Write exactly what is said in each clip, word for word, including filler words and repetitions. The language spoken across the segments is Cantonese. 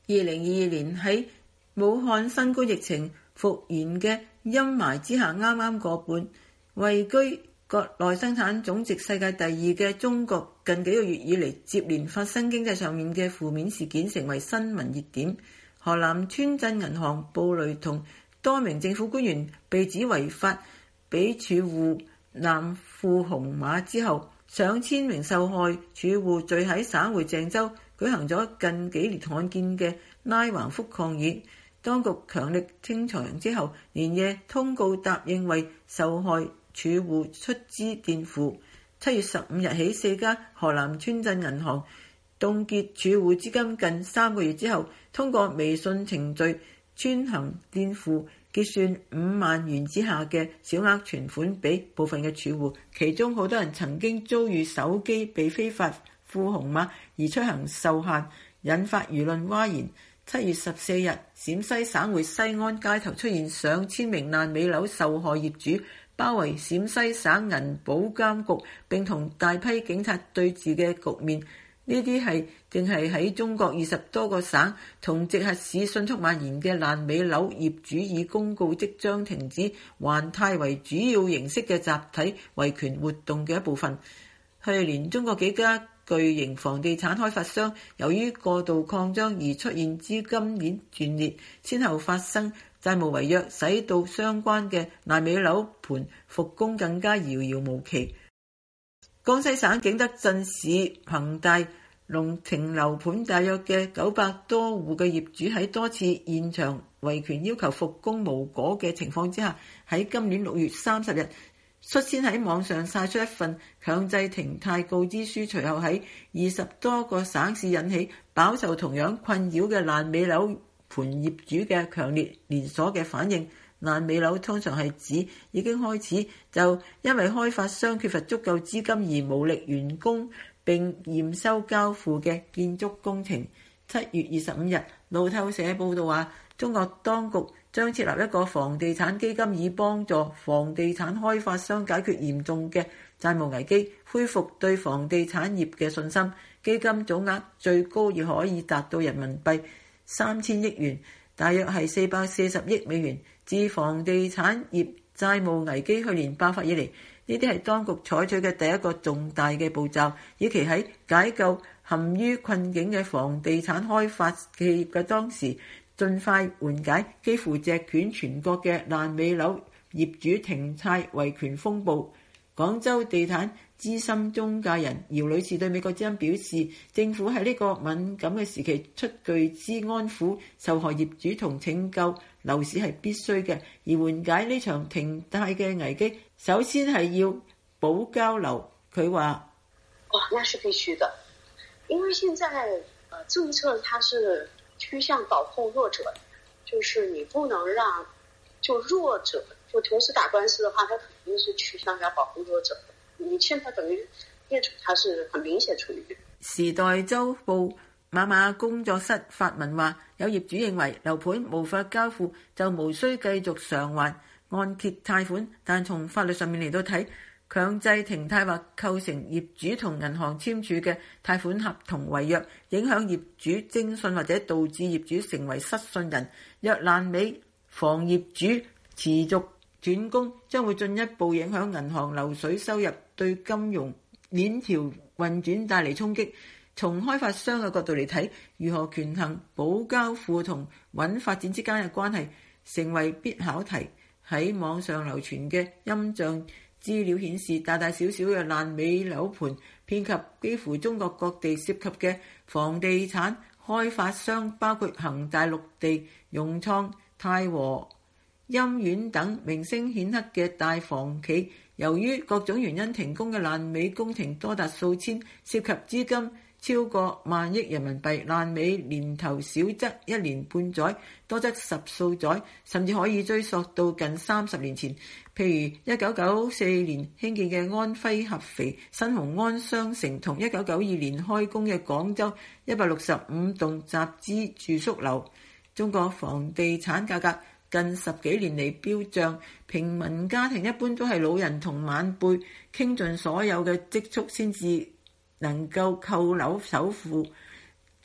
二零二二年喺武漢新冠疫情復燃嘅陰霾之下，啱啱過半，位居國內生產總值世界第二嘅中國，近幾個月以嚟接連發生經濟上面嘅負面事件，成為新聞熱點。河南村鎮銀行暴雷同多名政府官員被指違法俾儲戶濫付紅碼之後，上千名受害儲戶聚喺省會鄭州舉行咗近幾年罕見嘅拉橫幅抗議。當局強力清場之後，連夜通告答應為受害儲戶出資墊付。七月十五日起，四家河南村鎮銀行凍結儲戶資金近三個月之後，通過微信程序穿行墊付，結算五萬元之下嘅小額存款俾部分嘅儲戶。其中好多人曾經遭遇手機被非法付紅碼而出行受限，引發輿論譁然。七月十四日，陝西省會西安街頭出現上千名爛尾樓受害業主包圍陝西省銀保監局並同大批警察對峙嘅局面。呢啲係正係喺中國二十多個省同直轄市迅速蔓延嘅爛尾樓業主以公告即將停止還貸為主要形式嘅集體維權活動嘅一部分。去年中國幾家巨型房地產開發商由於過度擴張而出現資金鏈斷裂，先後發生債務違約，使到相關嘅爛尾樓盤復工更加遙遙無期。江西省景德鎮市恒大龍庭樓盤大約嘅九百多戶嘅業主喺多次現場維權要求復工無果嘅情況之下，喺今年六月三十日率先喺網上晒出一份強制停貸告知書，隨後喺二十多個省市引起飽受同樣困擾嘅爛尾樓盤業主嘅強烈連鎖嘅反應。爛尾樓通常係指已經開始就因為開發商缺乏足夠資金而無力完工並驗收交付嘅建築工程。七月二十五日，路透社報道話，中國當局將設立一個房地產基金，以幫助房地產開發商解決嚴重嘅債務危機，恢復對房地產業嘅信心。基金總額最高亦可以達到人民幣三千億元，大約係四百四十億美元。自房地產業債務危機去年爆發以嚟，呢啲係當局採取嘅第一個重大嘅步驟，以期喺解救陷於困境嘅房地產開發企業嘅當時，盡快緩解幾乎席捲全國嘅爛尾樓業主停貸維權風暴。廣州地產資深中介人姚女士對美國之音表示，政府喺呢個敏感嘅時期出巨資安撫受害業主同拯救樓市係必須嘅，而緩解呢場停貸嘅危機，首先係要保交樓。佢話： 哦，那是必須的，因為現在呃政策它是趨向保護弱者，就是你不能讓就弱者就同時打官司的話，它肯定是趨向要保護弱者的。你現在等於業主，它是很明顯處於。 時代周報馬馬工作室發文話，有業主認為樓盤無法交付就無需繼續償還按揭貸款，但從法律上面嚟到睇，強制停貸或構成業主同銀行簽署嘅貸款合同違約，影響業主徵信或者導致業主成為失信人。若爛尾房業主持續轉工，將會進一步影響銀行流水收入，對金融鏈條運轉帶嚟衝擊。從開發商嘅角度嚟睇，如何權衡保交付同穩發展之間嘅關係，成為必考題。喺網上流傳嘅音像資料顯示，大大小小嘅爛尾樓盤遍及幾乎中國各地涉及嘅房地產開發商，包括恒大綠地、融創、泰和、鑫苑等名聲顯赫嘅大房企，由於各種原因停工嘅爛尾工程多達數千，涉及資金超過萬億人民幣。爛尾年頭少則一年半載，多則十數載，甚至可以追溯到近三十年前。譬如一九九四年興建嘅安徽合肥新鴻安商城，同一九九二年開工嘅廣州一百六十五棟集資住宿樓。中國房地產價格近十幾年嚟飆漲，平民家庭一般都係老人同晚輩傾盡所有嘅積蓄先至能夠購樓首付，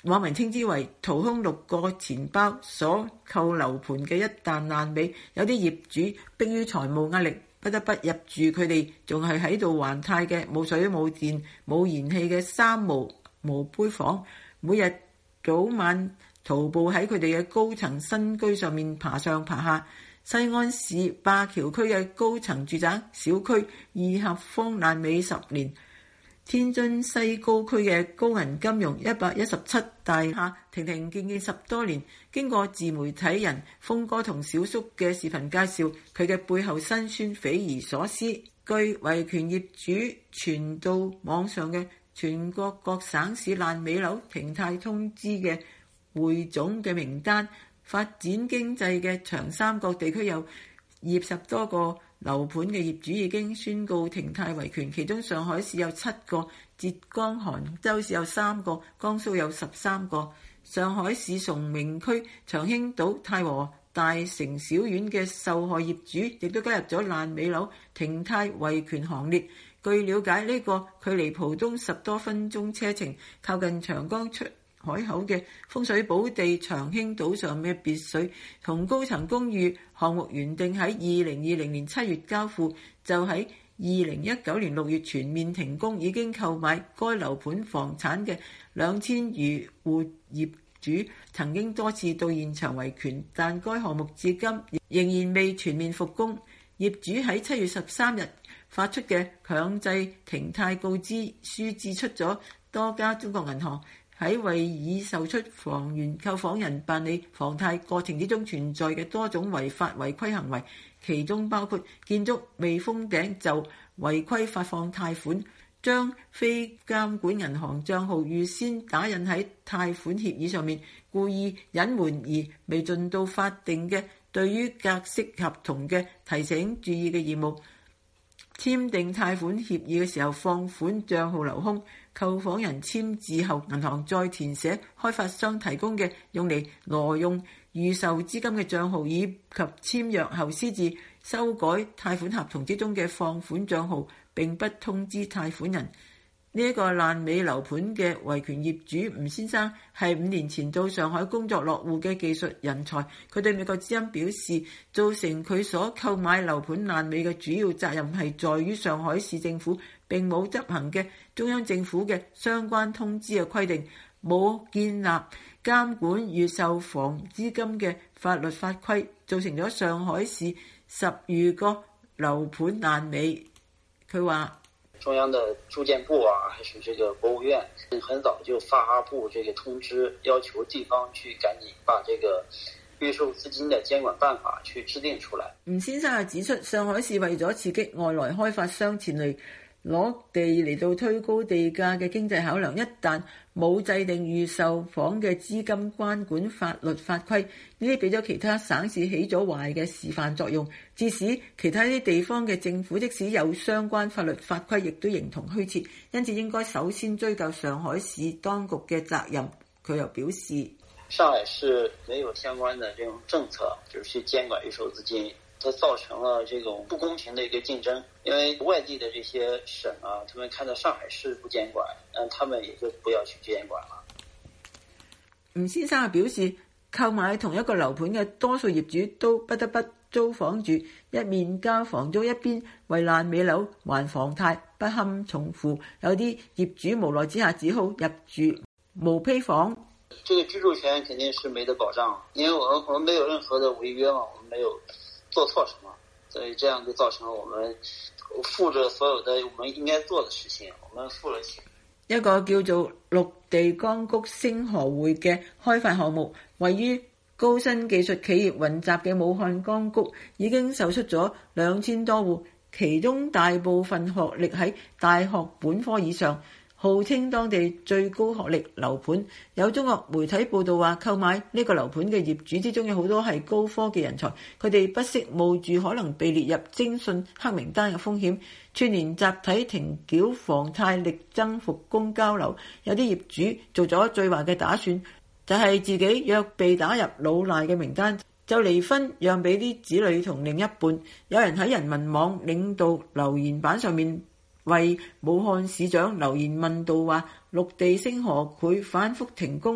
網民稱之為掏空六個錢包所購樓盤嘅一擔爛尾，有啲業主迫於財務壓力，不得不入住佢哋仲係喺度還貸嘅冇水冇電冇燃氣嘅三無毛坯房，每日早晚徒步喺佢哋嘅高層新居上面爬上爬下。西安市灞橋區嘅高層住宅小區二合坊爛尾十年，天津西高區嘅高銀金融一百一十七大廈停停建建十多年，經過自媒體人峰哥同小叔嘅視頻介紹，佢嘅背後辛酸匪夷所思。據維權業主傳到網上嘅全國各省市爛尾樓停貸通知嘅匯總嘅名單，發展經濟嘅長三角地區有二十多個樓盤嘅業主已經宣告停貸維權，其中上海市有七個，浙江杭州市有三個，江蘇有十三個。上海市崇明區長興島太和大城小院嘅受害業主亦都加入咗爛尾樓停貸維權行列。據了解，呢、這個距離浦東十多分鐘車程，靠近長江出海口嘅風水寶地長興島上嘅別墅同高層公寓項目原定喺二零二零年七月交付，就喺二零一九年六月全面停工。已經購買該樓盤房產嘅兩千餘戶業主曾經多次到現場維權，但該項目至今仍然未全面復工。業主喺七月十三日發出嘅強制停貸告知書指出咗多家中國銀行喺為已售出房源購房人辦理房貸過程之中存在嘅多種違法違規行為，其中包括建築未封頂就違規發放貸款，將非監管銀行帳號預先打印喺貸款協議上面，故意隱瞞而未盡到法定嘅對於格式合同嘅提醒注意嘅義務，簽訂貸款協議嘅時候放款帳號留空，購房人簽字後銀行再填寫開發商提供嘅用嚟挪用預售資金嘅帳號，以及簽約後私自修改貸款合同之中嘅放款帳號，並不通知貸款人。呢一個爛尾樓盤嘅維權業主吳先生係五年前到上海工作落戶嘅技術人才，佢對美國之音表示，造成佢所購買樓盤爛尾嘅主要責任係在於上海市政府並冇執行嘅中央政府嘅相關通知嘅規定，冇建立監管預售房資金嘅法律法規，造成咗上海市十餘個樓盤爛尾。佢話中央的住建部啊，還是這個國務院，很早就發布這個通知，要求地方去趕緊把這個預售資金的監管辦法去制定出來。 吳先生又指出，上海市為咗刺激外來開發商前嚟攞地嚟到推高地價嘅經濟考量，一旦冇制定預售房嘅資金關管法律法規，呢啲俾咗其他省市起咗壞嘅示範作用，致使其他啲地方嘅政府即使有相關法律法規，亦都形同虛設。因此應該首先追究上海市當局嘅責任。佢又表示， 上海市沒有相關的這種政策，就是去監管預售資金，它造成了這種不公平的一個競爭，因為外地的這些省啊，他們看到上海市不監管，嗯，他們也就不要去監管了。 吳先生表示，購買同一個樓盤嘅多數業主都不得不租房住，一面交房租，一邊為爛尾樓還房貸，不堪重負。有啲業主無奈之下只好入住毛坯房。 這個居住權肯定是沒得保障，因為我們我們沒有任何的違約嘛，我們沒有做錯什麼，所以這樣就造成了我們負着所有的我們應該做的事情，我們付了錢。 一個叫做綠地江谷星河匯嘅開發項目，位於高新技術企業雲集嘅武漢江谷，已經售出咗兩千多戶，其中大部分學歷喺大學本科以上，號稱當地最高學歷樓盤。有中國媒體報道話，購買呢個樓盤嘅業主之中有好多係高科技人才，佢哋不惜冒住可能被列入徵信黑名單嘅風險，串聯集體停繳房貸，力爭復工交樓。有啲業主做咗最壞嘅打算，就係自己若被打入老賴嘅名單，就離婚讓俾啲子女同另一半。有人喺人民網領導留言板上面為武漢市長留言問道話，綠地星河匯反覆停工，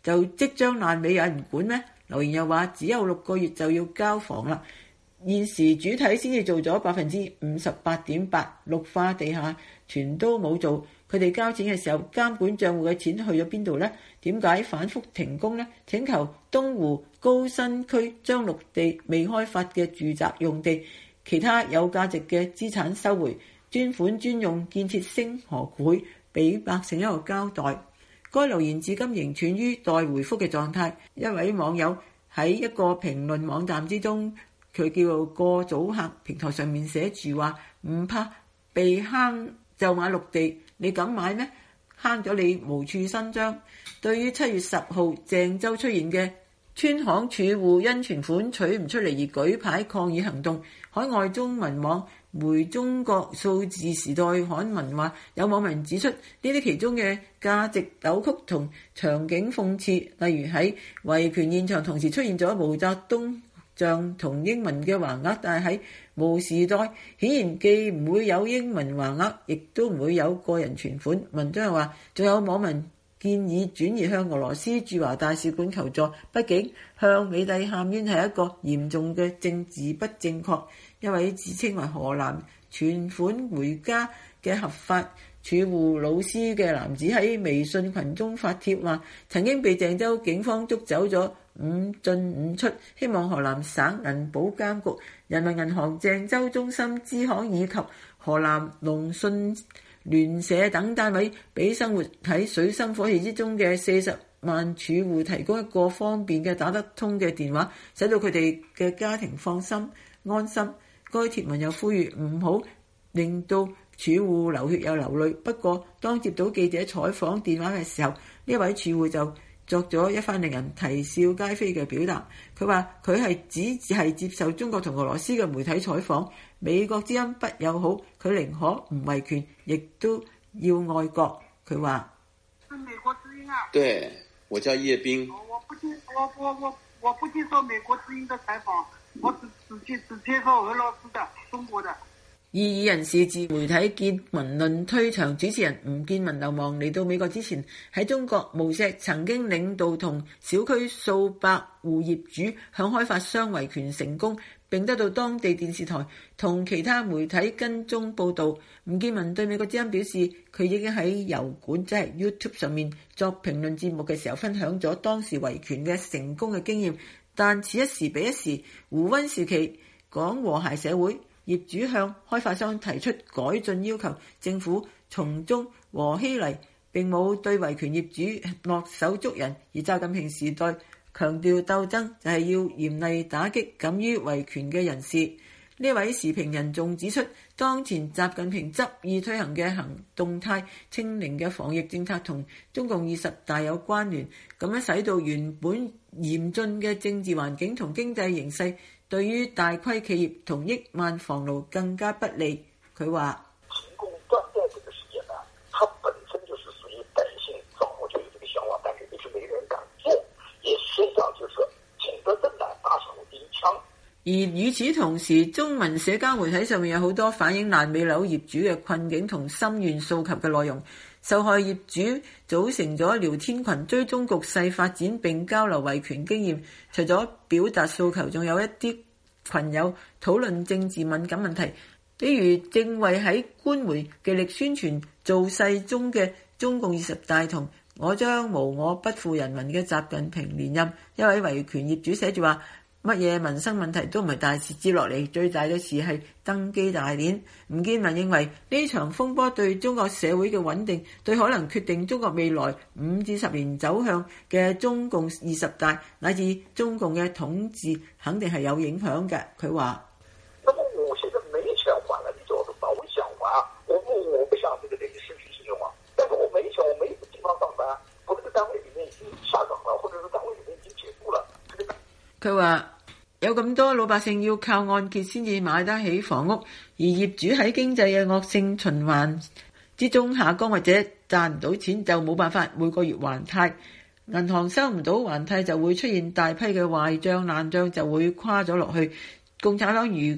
就即將爛尾有人管咩？留言又話只有六個月就要交房啦。現時主體先至做咗百分之五十八點八，綠化地下全都冇做。佢哋交錢嘅時候，監管帳戶嘅錢去咗邊度呢？點解反覆停工呢？請求東湖高新區將綠地未開發嘅住宅用地、其他有價值嘅資產收回，專款專用建設星河會，俾百姓一個交代。該留言至今仍處於待回覆嘅狀態。一位網友喺一個評論網站之中，佢叫做過早客平台上面寫住話：唔怕被坑就買綠地，你敢買咩？坑咗你無處伸張。對於七月十號鄭州出現嘅村行儲戶因存款取唔出嚟而舉牌抗議行動，海外中文網回中國數字時代刊文話，有網民指出呢啲其中嘅價值扭曲同場景諷刺，例如喺維權現場同時出現咗毛澤東像同英文嘅橫額，但係喺毛時代顯然既唔會有英文橫額，亦都唔會有個人存款。文章又話，仲有網民建議轉移向俄羅斯駐華大使館求助，畢竟向美帝喊冤係一個嚴重嘅政治不正確。一位自稱為河南存款回家嘅合法儲戶老師嘅男子喺微信群中發帖話，曾經被鄭州警方捉走咗五進五出，希望河南省銀保監局、人民銀行鄭州中心支行以及河南農信聯社等單位俾生活喺水深火熱之中嘅四十萬儲戶提供一個方便嘅打得通嘅電話，使到佢哋嘅家庭放心安心。該帖文又呼籲唔好令到儲戶流血又流淚。不過當接到記者採訪電話嘅時候，呢位儲戶就作咗一番令人啼笑皆非嘅表達。佢話佢係只係接受中國同俄羅斯嘅媒體採訪，美國之音不友好，佢寧可唔維權，亦都要愛國。佢話： 是美國之音啊？ 對，我叫葉斌。 我不接，我我我我不接受美國之音的採訪，我只只接只接受俄羅斯的、中國的。 異議人士自媒體見聞論推牆主持人吳建文流亡嚟到美國之前，喺中國無錫曾經領導同小區數百戶業主向開發商維權成功，並得到當地電視台同其他媒體跟蹤報導。吳建文對美國之音表示，佢已經喺油管即係 YouTube 上面作評論節目嘅時候分享咗當時維權嘅成功嘅經驗，但此一時彼一時，胡溫時期講和諧社會，業主向開發商提出改進要求，政府從中和稀泥，並冇對維權業主落手捉人。而習近平時代強調鬥爭就係要嚴厲打擊敢於維權嘅人士。呢位時評人仲指出，當前習近平執意推行嘅行動態清零嘅防疫政策同中共二十大有關聯，咁樣使到原本嚴峻嘅政治環境同經濟形勢對於大規企業同億萬房奴更加不利。佢話： 停工斷電這個事件呢，它本身就是屬於百姓早就有這個想法，但是就是沒人敢做，也實際上就是請得正來打響第一槍。 而與此同時，中文社交媒體上面有好多反映爛尾樓業主嘅困境同心願訴求嘅內容。受害業主組成咗聊天群，追蹤局勢發展並交流維權經驗。除咗表達訴求，仲有一啲群友討論政治敏感問題，比如正為喺官媒極力宣傳造勢中嘅中共二十大同我將無我不負人民嘅習近平連任。一位維權業主寫住話：乜嘢民生問題都唔係大事，接落嚟最大嘅事係登基大典。吳建文認為呢場風波對中國社會嘅穩定，對可能決定中國未來五至十年走向嘅中共二十大乃至中共嘅統治肯定係有影響嘅。佢話： 那麼我現在沒錢還了，你叫我辦，我想還，我不我不想這個等於失去信用啊。但是我沒錢，我沒地方上班，我這個單位裡面已經下崗了，或者是單位裡面已經解雇了。 佢話：有咁多老百姓要靠按揭先至買得起房屋，而業主喺經濟嘅惡性循環之中下崗或者賺唔到錢，就冇辦法每個月還貸，銀行收唔到還貸就會出現大批嘅壞帳爛帳，就會垮咗落去。共產黨如果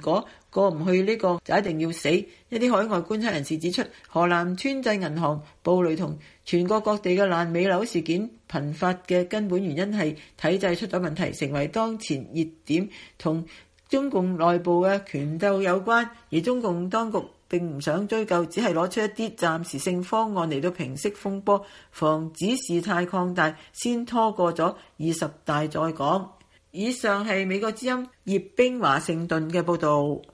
過唔去呢個就一定要死。一啲海外觀察人士指出，河南村鎮銀行暴雷同全國各地嘅爛尾樓事件頻發嘅根本原因係體制出咗問題，成為當前熱點，同中共內部嘅權鬥有關。而中共當局並唔想追究，只係攞出一啲暫時性方案嚟到平息風波，防止事態擴大，先拖過咗二十大再講。以上係美國之音葉冰華盛頓嘅報導。